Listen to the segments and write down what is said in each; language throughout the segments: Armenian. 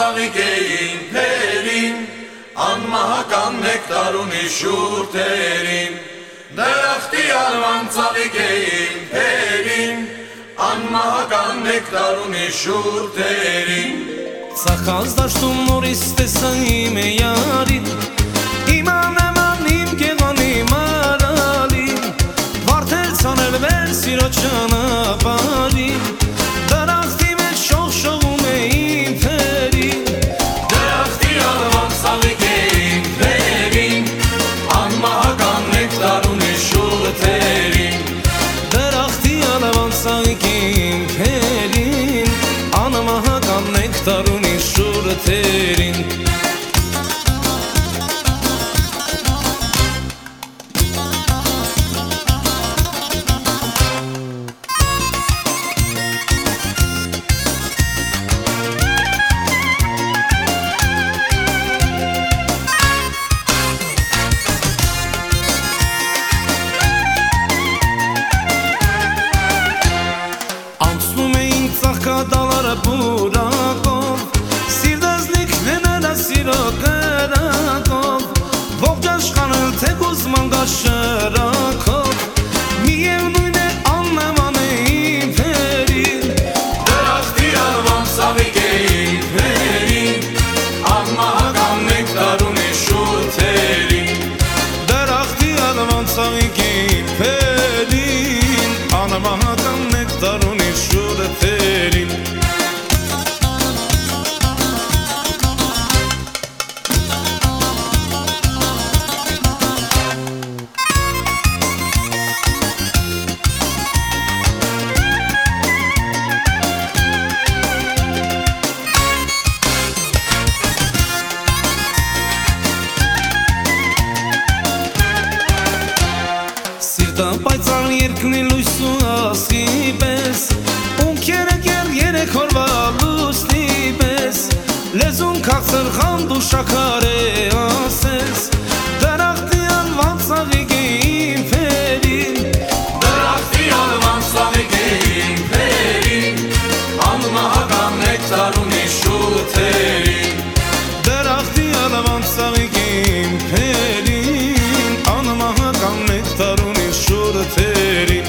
ծաղիկ էին փերին, անմահական նեկտար ունի շուրթերին, դրախտի արվան ծաղիկ էին փերին, անմահական նեկտար ունի շուրթերին։ Ծախած դաշտում նորից տեսա իմ յարին, իմանեմ իմ գեղանի մարալին, վարդեր ցանել վեր սիրո ճանապարհին, դրախտի մեջ շողշողում էին փերին, դրախտի արվան ծաղիկ էին փերին, անմահական նեկտար ունի շուրթերին, դրախտի արվան ծաղիկ էին փերին, անմահական նեկտար ունի շուրթերին։ Անցնում էին ծաղկադալարը բուրակով, սիրտազնիքներն սիրո կրակով, ողջ աշխարհը թեկուզ մանգաշ շրակով, միևնույն է աննման էին փերին, դրախտի արվան ծաղիկ էին փերին, անմահական նեկտար ունի շուրթերին, դրախտի արվան ծաղիկ էին փերին, անմահական նեկտար ունի շուրթերին։ Սիրտը պայծառ երկնի լույսու ասի պես, ունքերը կեր երեք օրվա լուսնի պես, լեզուն քաղցր խանդ ու շաքար է ասես, դրախտի անվան ծաղիկ էին փերին, դրախտի արվան ծաղիկ էին փերին, անմահական նեկտար ունի շուրթերին, դրախտի անվան ծաղիկ էին փերին, անմահական նեկտար ունի շուրթերին։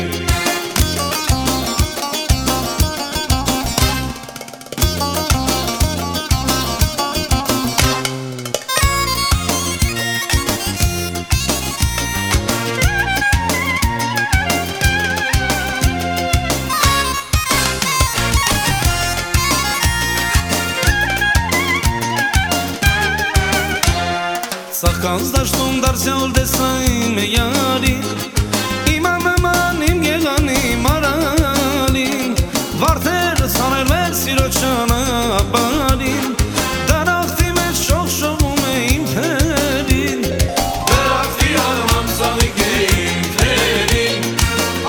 Ծաղկած դաշտում դարձյալ տեսա իմ յարին, իմանեմ իմ գեղանի մարալին, վարդեր ցանել վեր սիրո ճանապարհին, դրախտի մեջ շողշողում էին փերին, դրախտի արվան ծաղիկ էին փերին,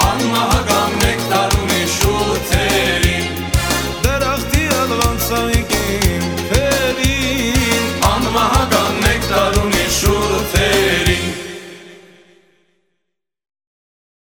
անմահական նեկտար ունի շուրթերին, դրախտի արվան ծաղիկ